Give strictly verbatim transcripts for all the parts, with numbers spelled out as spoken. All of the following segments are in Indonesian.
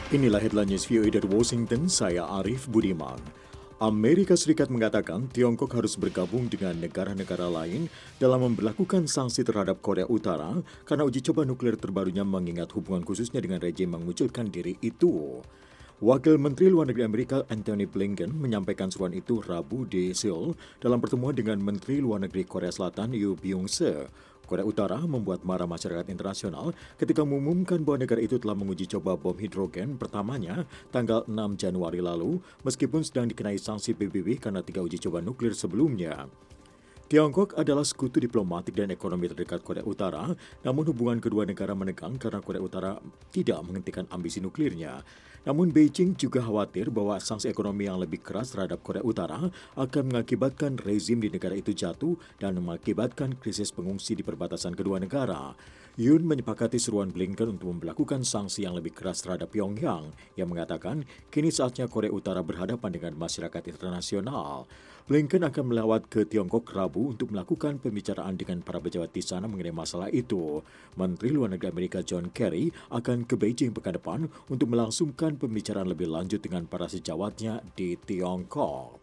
Inilah headline news V O A dari Washington, saya Arif Budiman. Amerika Serikat mengatakan Tiongkok harus bergabung dengan negara-negara lain dalam memberlakukan sanksi terhadap Korea Utara karena uji coba nuklir terbarunya mengingat hubungan khususnya dengan rejim mengucilkan diri itu. Wakil Menteri Luar Negeri Amerika Antony Blinken menyampaikan seruan itu Rabu di Seoul dalam pertemuan dengan Menteri Luar Negeri Korea Selatan Yoo Byung-se. Korea Utara membuat marah masyarakat internasional ketika mengumumkan bahwa negara itu telah menguji coba bom hidrogen pertamanya tanggal enam Januari lalu, meskipun sedang dikenai sanksi P B B karena tiga uji coba nuklir sebelumnya. Tiongkok adalah sekutu diplomatik dan ekonomi terdekat Korea Utara, namun hubungan kedua negara menegang karena Korea Utara tidak menghentikan ambisi nuklirnya. Namun Beijing juga khawatir bahwa sanksi ekonomi yang lebih keras terhadap Korea Utara akan mengakibatkan rezim di negara itu jatuh dan mengakibatkan krisis pengungsi di perbatasan kedua negara. Yoon menyepakati seruan Blinken untuk memperlakukan sanksi yang lebih keras terhadap Pyongyang, yang mengatakan kini saatnya Korea Utara berhadapan dengan masyarakat internasional. Blinken akan melawat ke Tiongkok Rabu untuk melakukan pembicaraan dengan para pejabat di sana mengenai masalah itu. Menteri Luar Negeri Amerika John Kerry akan ke Beijing pekan depan untuk melangsungkan pembicaraan lebih lanjut dengan para sejawatnya di Tiongkok.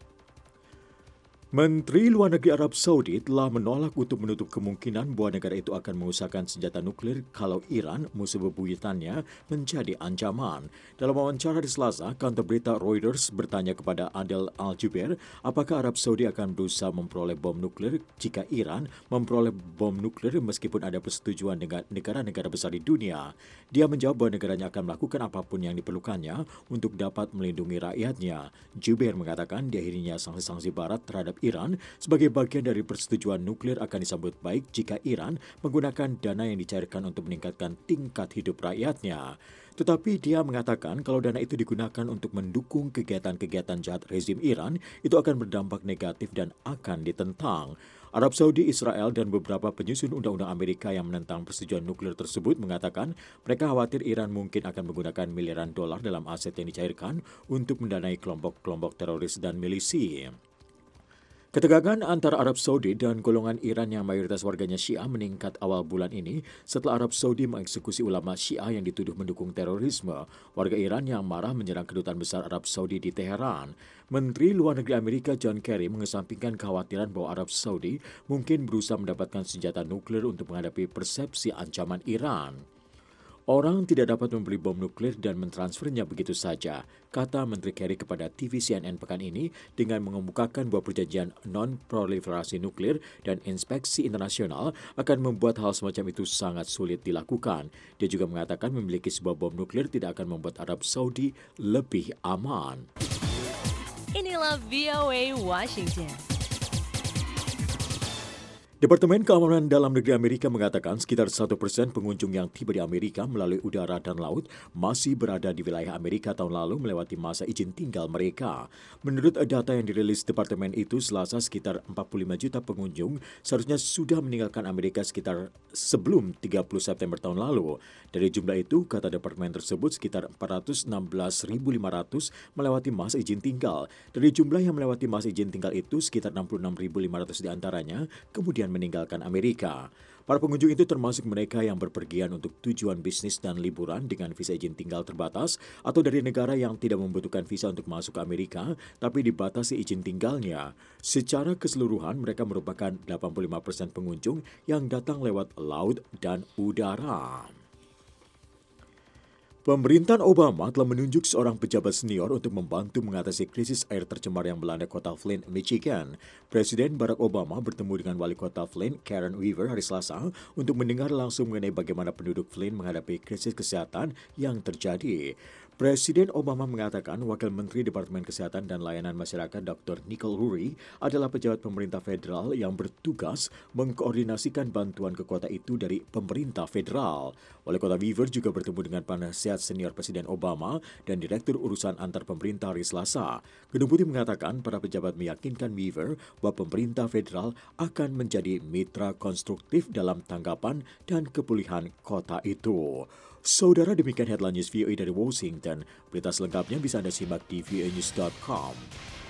Menteri Luar Negeri Arab Saudi telah menolak untuk menutup kemungkinan bahwa negara itu akan mengusahakan senjata nuklir kalau Iran, musuh bebuyutannya, menjadi ancaman. Dalam wawancara di Selasa, kantor berita Reuters bertanya kepada Adel Al-Jubeir apakah Arab Saudi akan berusaha memperoleh bom nuklir jika Iran memperoleh bom nuklir meskipun ada persetujuan dengan negara-negara besar di dunia. Dia menjawab bahwa negaranya akan melakukan apapun yang diperlukannya untuk dapat melindungi rakyatnya. Jubeir mengatakan diakhirinya sanksi-sanksi Barat terhadap Iran sebagai bagian dari persetujuan nuklir akan disambut baik jika Iran menggunakan dana yang dicairkan untuk meningkatkan tingkat hidup rakyatnya. Tetapi dia mengatakan kalau dana itu digunakan untuk mendukung kegiatan-kegiatan jahat rezim Iran, itu akan berdampak negatif dan akan ditentang. Arab Saudi, Israel, dan beberapa penyusun undang-undang Amerika yang menentang persetujuan nuklir tersebut mengatakan mereka khawatir Iran mungkin akan menggunakan miliaran dolar dalam aset yang dicairkan untuk mendanai kelompok-kelompok teroris dan milisi. Ketegangan antara Arab Saudi dan golongan Iran yang mayoritas warganya Syiah meningkat awal bulan ini setelah Arab Saudi mengeksekusi ulama Syiah yang dituduh mendukung terorisme. Warga Iran yang marah menyerang kedutaan besar Arab Saudi di Teheran. Menteri Luar Negeri Amerika John Kerry mengesampingkan kekhawatiran bahwa Arab Saudi mungkin berusaha mendapatkan senjata nuklir untuk menghadapi persepsi ancaman Iran. Orang tidak dapat membeli bom nuklir dan mentransfernya begitu saja, kata Menteri Kerry kepada T V C N N pekan ini dengan mengemukakan bahwa perjanjian non-proliferasi nuklir dan inspeksi internasional akan membuat hal semacam itu sangat sulit dilakukan. Dia juga mengatakan memiliki sebuah bom nuklir tidak akan membuat Arab Saudi lebih aman. Inilah V O A Washington. Departemen Keamanan Dalam Negeri Amerika mengatakan sekitar satu persen pengunjung yang tiba di Amerika melalui udara dan laut masih berada di wilayah Amerika tahun lalu melewati masa izin tinggal mereka. Menurut data yang dirilis departemen itu Selasa, sekitar empat puluh lima juta pengunjung seharusnya sudah meninggalkan Amerika sekitar sebelum tiga puluh September tahun lalu. Dari jumlah itu, kata departemen tersebut sekitar empat ratus enam belas ribu lima ratus melewati masa izin tinggal. Dari jumlah yang melewati masa izin tinggal itu, sekitar enam puluh enam ribu lima ratus diantaranya kemudian meninggalkan Amerika. Para pengunjung itu termasuk mereka yang berpergian untuk tujuan bisnis dan liburan dengan visa izin tinggal terbatas atau dari negara yang tidak membutuhkan visa untuk masuk ke Amerika tapi dibatasi izin tinggalnya. Secara keseluruhan mereka merupakan delapan puluh lima persen pengunjung yang datang lewat laut dan udara. Pemerintahan Obama telah menunjuk seorang pejabat senior untuk membantu mengatasi krisis air tercemar yang melanda kota Flint, Michigan. Presiden Barack Obama bertemu dengan wali kota Flint, Karen Weaver, hari Selasa untuk mendengar langsung mengenai bagaimana penduduk Flint menghadapi krisis kesehatan yang terjadi. Presiden Obama mengatakan Wakil Menteri Departemen Kesehatan dan Layanan Masyarakat Doktor Nicole Lurie adalah pejabat pemerintah federal yang bertugas mengkoordinasikan bantuan ke kota itu dari pemerintah federal. Wali kota Weaver juga bertemu dengan penasihat senior Presiden Obama dan Direktur Urusan Antar Pemerintah hari Selasa. Gedung Putih mengatakan para pejabat meyakinkan Weaver bahwa pemerintah federal akan menjadi mitra konstruktif dalam tanggapan dan kepulihan kota itu. Saudara, demikian headline news V O A dari Washington. Berita selengkapnya bisa Anda simak di v o a news dot com.